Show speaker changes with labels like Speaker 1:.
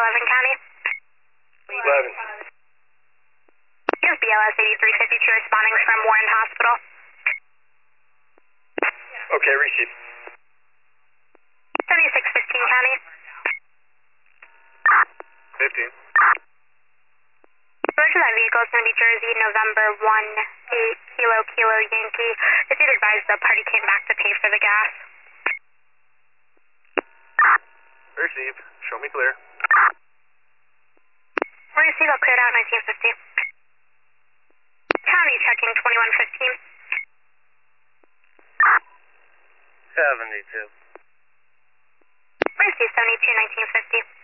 Speaker 1: 11 County.
Speaker 2: 11.
Speaker 1: Here's BLS 8352 responding from Warren Hospital.
Speaker 2: Okay, receive.
Speaker 1: 7615 County.
Speaker 2: 15.
Speaker 1: Roger, that vehicle is going to be Jersey, November 1, 8 Kilo Yankee. It's either advised the party came back to pay for the gas.
Speaker 2: Receive. Show me clear.
Speaker 1: We're seatbelt cleared out 1950. County checking 2115.
Speaker 2: 72.
Speaker 1: Receive 72 1950.